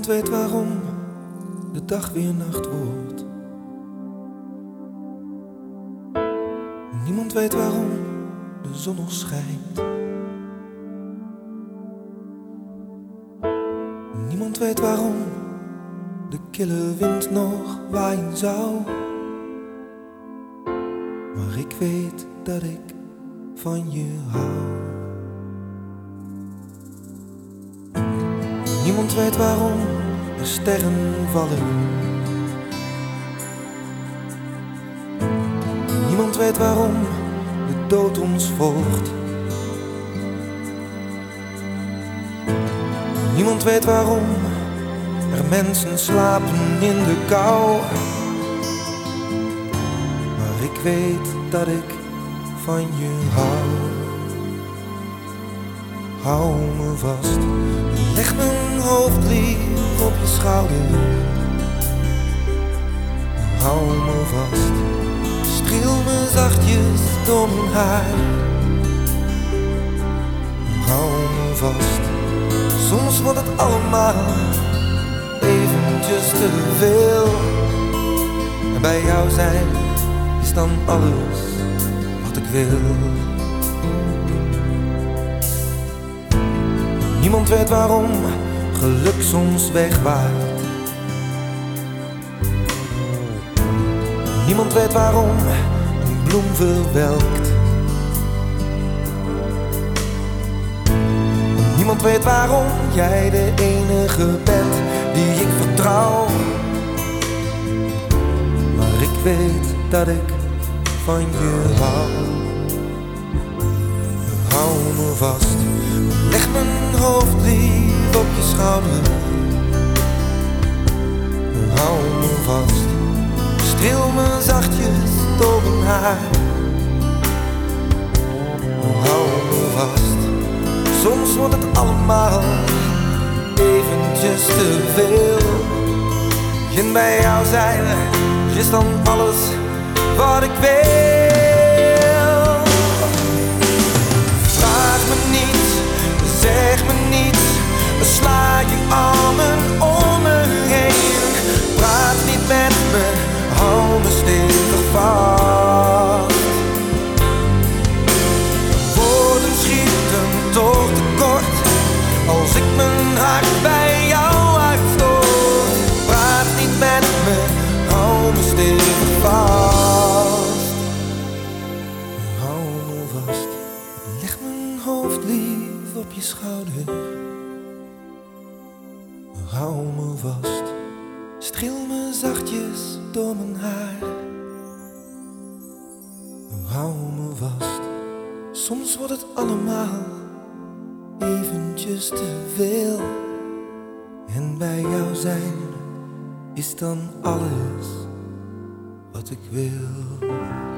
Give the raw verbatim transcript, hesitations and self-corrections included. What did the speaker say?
weet waarom de dag weer nacht wordt. Niemand weet waarom de zon nog schijnt. Niemand weet waarom de kille wind nog waaien zou. Maar ik weet dat ik van je hou. Niemand weet waarom er sterren vallen. Niemand weet waarom de dood ons volgt. Niemand weet waarom er mensen slapen in de kou. Maar ik weet dat ik van je hou. Hou me vast, leg mijn hoofd lief op je schouder. Hou me vast, streel me zachtjes door mijn haar. Hou me vast, soms wordt het allemaal eventjes te veel. En bij jou zijn is dan alles wat ik wil. Niemand weet waarom geluk soms wegwaait. Niemand weet waarom een bloem verwelkt. Niemand weet waarom jij de enige bent die ik vertrouw. Maar ik weet dat ik van je hou. Hou me vast, leg mijn hoofd lief op je schouder. Hou me vast, streel me zachtjes door mijn haar. Hou me vast, soms wordt het allemaal eventjes te veel. En bij jou zijn is dan alles wat ik wil. Vraag me niet, zeg me niets, sla je armen om me heen. Praat niet met me, hou me stevig vast. Woorden schieten toch tekort als ik mijn hart bij jou uitstoot. Praat niet met me, hou me stevig vast. Hou me vast, leg mijn hoofd lief op je schouder. Hou me vast, streel me zachtjes door mijn haar. Hou me vast, soms wordt het allemaal eventjes te veel. En bij jou zijn is dan alles wat ik wil.